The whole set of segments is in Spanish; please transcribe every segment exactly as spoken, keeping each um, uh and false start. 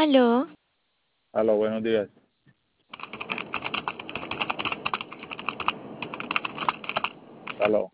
Aló, Aló, buenos días. Aló.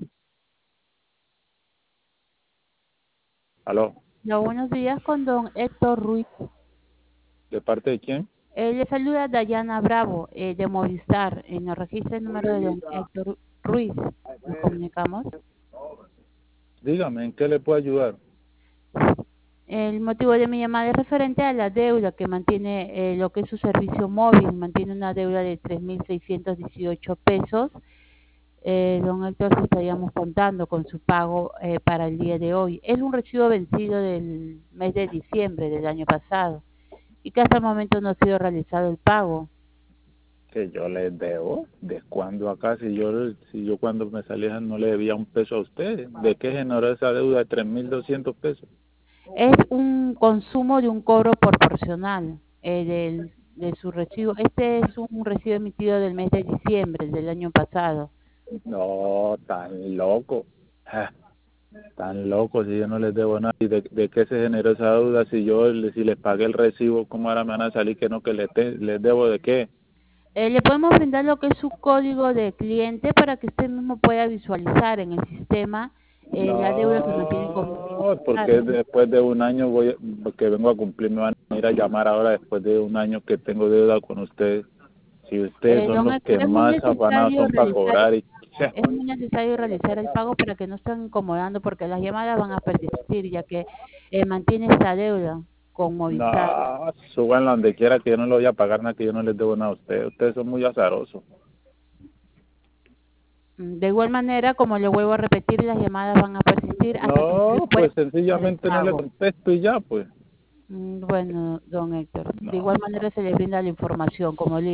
Aló. Hola, buenos días con don Héctor Ruiz. ¿De parte de quién? Eh, le saluda Dayana Bravo, eh, de Movistar. Eh, nos registra el número de don Héctor Ruiz. Nos comunicamos. Dígame, ¿en qué le puedo ayudar? El motivo de mi llamada es referente a la deuda que mantiene eh, lo que es su servicio móvil. Mantiene una deuda de tres mil seiscientos dieciocho pesos. Eh, don Héctor, si estaríamos contando con su pago eh, para el día de hoy. Es un recibo vencido del mes de diciembre del año pasado y que hasta el momento no ha sido realizado el pago. Que yo les debo. ¿De cuándo acá? Si yo si yo cuando me salía no le debía un peso a usted. ¿De qué generó esa deuda de tres mil doscientos pesos? Es un consumo de un cobro proporcional eh, del, de su recibo. Este es un recibo emitido del mes de diciembre del año pasado. No, tan loco. Ah, tan loco si yo no les debo nada. ¿Y de, de qué se generó esa deuda? Si yo le- si les pagué el recibo, ¿cómo ahora me van a salir que no, que les, te- les debo de qué? Eh, le podemos brindar lo que es su código de cliente para que usted mismo pueda visualizar en el sistema eh, la deuda que mantiene con No, Movistar. porque después de un año voy, que vengo a cumplir, me van a ir a llamar ahora después de un año que tengo deuda con ustedes. Si ustedes Eh, son don los que Héctor, es muy más afanados necesario son para realizar cobrar y es muy necesario realizar el pago para que no estén incomodando porque las llamadas van a persistir ya que eh, mantiene esta deuda con Movistar. no, súbanla donde quiera que yo no lo voy a pagar nada, que yo no les debo nada a ustedes. Ustedes son muy azarosos. Mm, De igual manera, como le vuelvo a repetir, las llamadas van a persistir hasta que usted No, pueda pues hacer el sencillamente no le pago. contesto y ya, pues. Mm, Bueno, don Héctor, de igual No. manera se le brinda la información como le